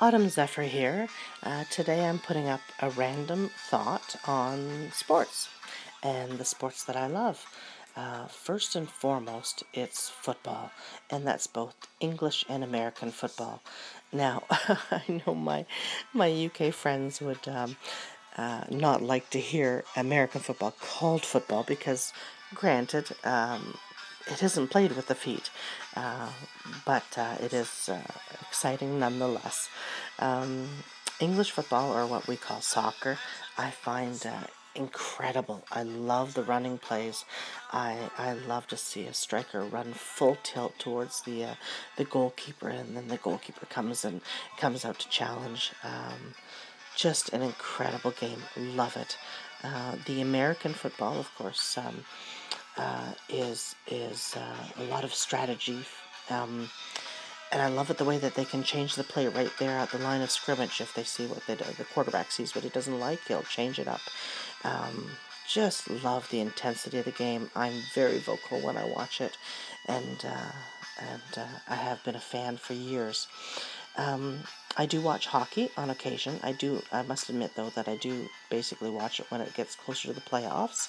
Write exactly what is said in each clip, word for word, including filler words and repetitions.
Autumn Zephyr here. Uh, today I'm putting up a random thought on sports and the sports that I love. Uh, first and foremost, it's football, and that's both English and American football. Now, I know my my U K friends would um, uh, not like to hear American football called football because, granted, um, it isn't played with the feet, uh, but uh, it is uh, exciting nonetheless. Um, English football, or what we call soccer, I find uh, incredible. I love the running plays. I I love to see a striker run full tilt towards the uh, the goalkeeper, and then the goalkeeper comes and comes out to challenge. Um, just an incredible game. Love it. Uh, the American football, of course, um, uh, is is uh, a lot of strategy, um, and I love it the way that they can change the play right there at the line of scrimmage. If they see what they do, the quarterback sees what he doesn't like, he'll change it up. Um, just love the intensity of the game. I'm very vocal when I watch it, and uh, and uh, I have been a fan for years. Um, I do watch hockey on occasion. I do. I must admit, though, that I do basically watch it when it gets closer to the playoffs.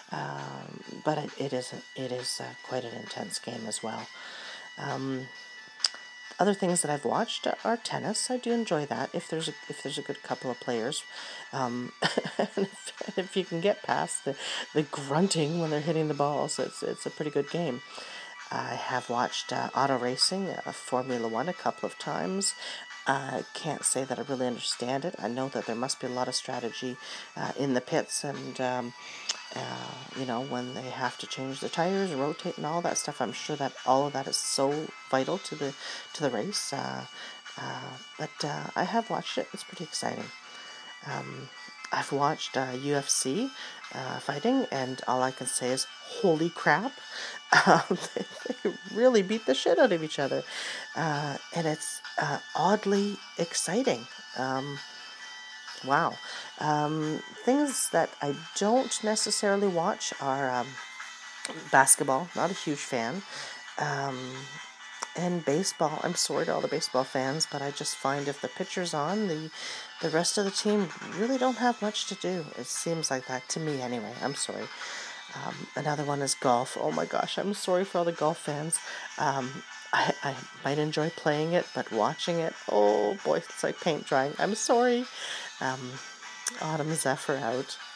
Um, but it, it is it is uh, quite an intense game as well. Um, other things that I've watched are tennis. I do enjoy that if there's a if there's a good couple of players, um, and if, and if you can get past the, the grunting when they're hitting the balls, it's it's a pretty good game. I have watched uh, auto racing, uh, Formula One, a couple of times. I can't say that I really understand it. I know that there must be a lot of strategy uh, in the pits, and um, uh, you know, when they have to change the tires, rotate, and all that stuff. I'm sure that all of that is so vital to the to the race. Uh, uh, but uh, I have watched it. It's pretty exciting. Um, I've watched uh, U F C uh, fighting, and all I can say is, holy crap. Um, they, they really beat the shit out of each other. Uh, and it's uh, oddly exciting. Um, wow. Um, things that I don't necessarily watch are um, basketball, not a huge fan. Um, and baseball. I'm sorry to all the baseball fans, but I just find if the pitcher's on, the the rest of the team really don't have much to do. It seems like that to me anyway. I'm sorry. Um, another one is golf. Oh my gosh, I'm sorry for all the golf fans. Um, I, I might enjoy playing it, but watching it, oh boy, it's like paint drying. I'm sorry. Um, Autumn Zephyr out.